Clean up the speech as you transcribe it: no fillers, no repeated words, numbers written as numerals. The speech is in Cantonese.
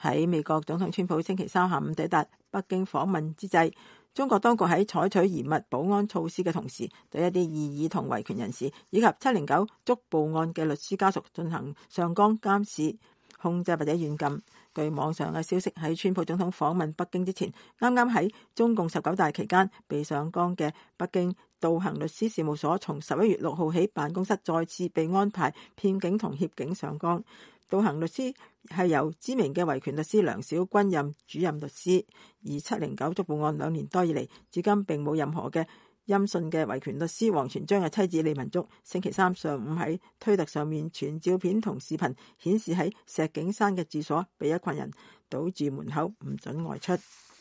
喺美國總統川普星期三下午抵達北京訪問之際，中國當局喺採取嚴密保安措施嘅同時，對一啲異議同維權人士以及709捉捕案嘅律師家屬進行上綱監視、控制或者軟禁。據網上嘅消息，喺川普總統訪問北京之前，啱啱喺中共19大期間被上綱嘅北京道行律師事務所，從11月6號起辦公室再次被安排騙警同協警上綱。道行律師係由知名嘅維權律師梁小軍任主任律師，而709捉捕案2年多以嚟，至今並冇任何嘅音訊嘅維權律師王全璋嘅妻子李文竹，星期三上午喺推特上面傳照片同視頻，顯示喺石景山嘅住所被一群人堵住門口，唔准外出。